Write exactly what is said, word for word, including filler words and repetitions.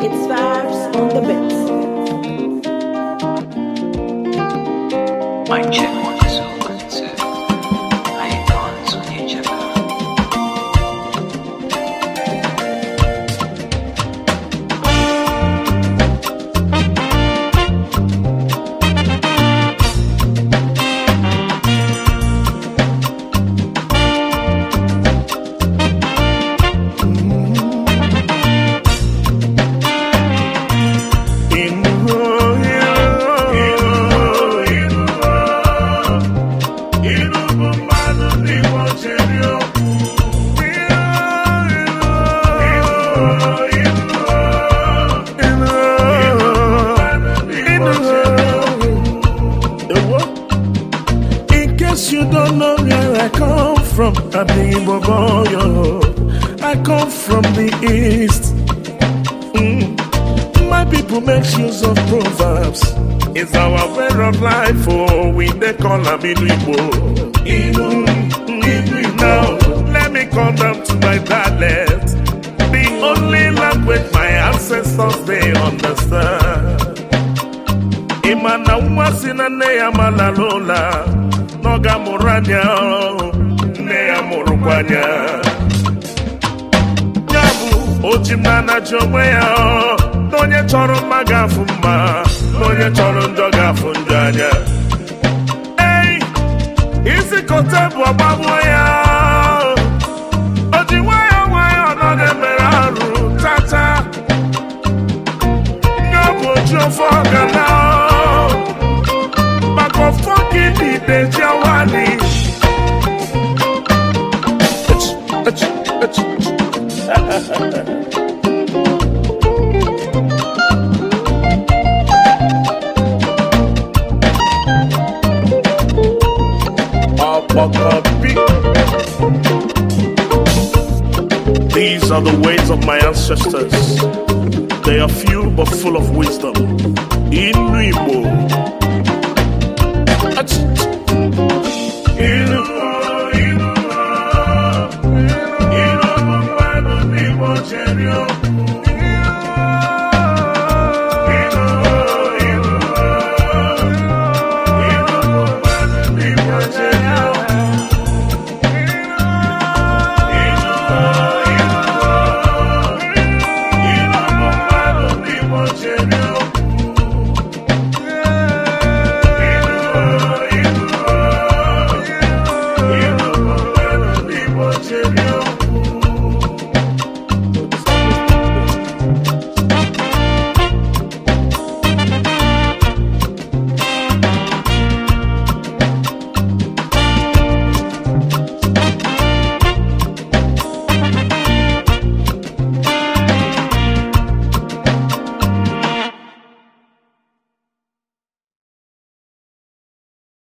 It's Vibes on the Bits. Mic check one two one two. How you doing? Sonia Checker. You don't know where I come from. I come from the east. Mm. My people make use of proverbs. It's our way of life. Oh, we they call them Igbo. Now, let me come down to my dialect, the only language my ancestors they understand. Imana umasina neya malalola. Noga muranya, neya murukwanya. Yabu, ojimana jomweya. Nonye choro magafuma, nonye choro njogafundanya. Hey, isi kotebu ababwaya. Ojiwaya waya nonye meraru tata. Yabu jofogana. Bako fucking the Jawani. These are the ways of my ancestors. They are few but full of wisdom. In Igbo.